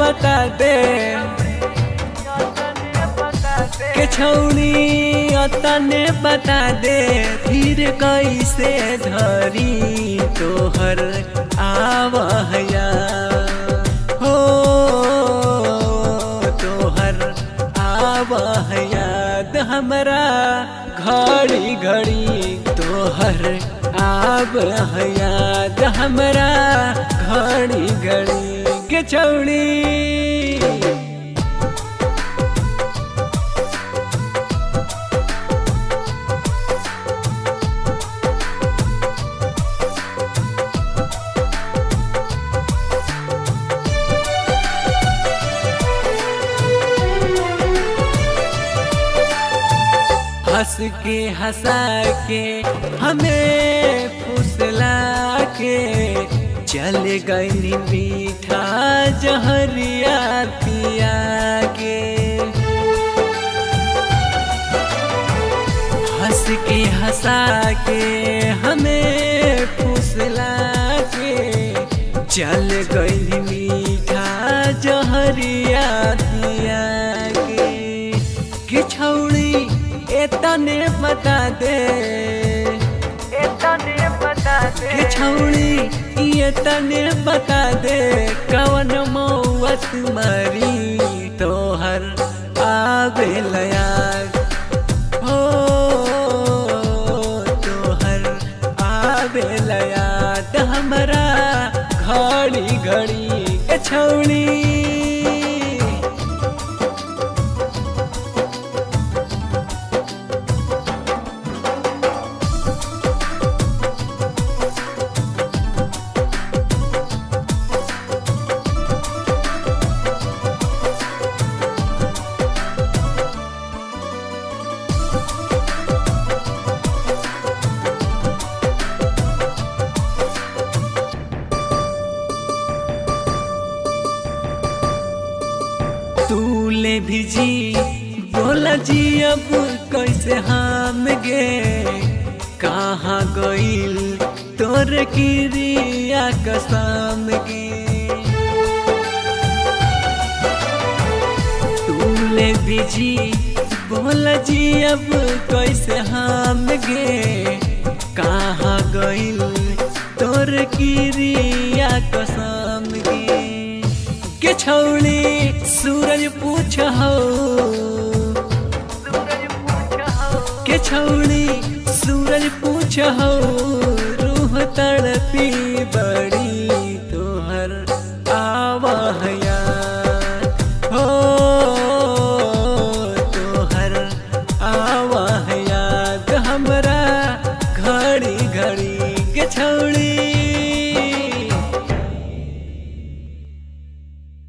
बता दे के छौड़ी तने बता दे फिर कैसे धरी तोहर आवहया हो तोहर आवहयाद हमरा घड़ी घड़ी तोहर आवहयाद हमरा घड़ी घड़ी के छौड़ी हंस के हंसा के हमें फुसला के चल गई मीठा जहरिया पिया के हंस के हंसा के हमें फुसला के चल गई मीठा जहरिया पिया के छौड़ी तने बता दे के छौड़ी ये तने बता दे कवन मौत मरी तोहर आवेला याद हो तोहर आवेला याद हमरा घड़ी घड़ी के छौड़ी तूले भी जी बोला जी अब कैसे हम गे कहाँ गईल तोर किरिया कसम गे तूले भी जी बोला जी अब कैसे हम गे कहाँ गईल तोर किरिया कसम गे के छौड़ी सूरज पूछ हो के छौड़ी सूरज पूछ हो रूह तड़पी बड़ी